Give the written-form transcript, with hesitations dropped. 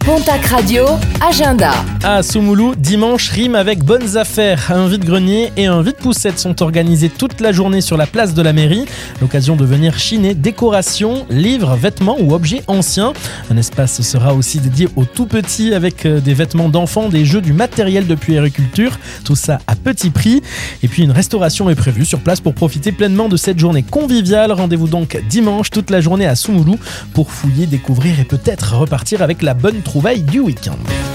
Pontac Radio, agenda. À Soumoulou, dimanche rime avec bonnes affaires. Un vide-grenier et un vide-poussette sont organisés toute la journée sur la place de la mairie. L'occasion de venir chiner décorations, livres, vêtements ou objets anciens. Un espace sera aussi dédié aux tout petits avec des vêtements d'enfants, des jeux, du matériel de puériculture. Tout ça à petit prix. Et puis une restauration est prévue sur place pour profiter pleinement de cette journée conviviale. Rendez-vous donc dimanche toute la journée à Soumoulou pour fouiller, découvrir et peut-être repartir avec la bonne trouvaille du week-end.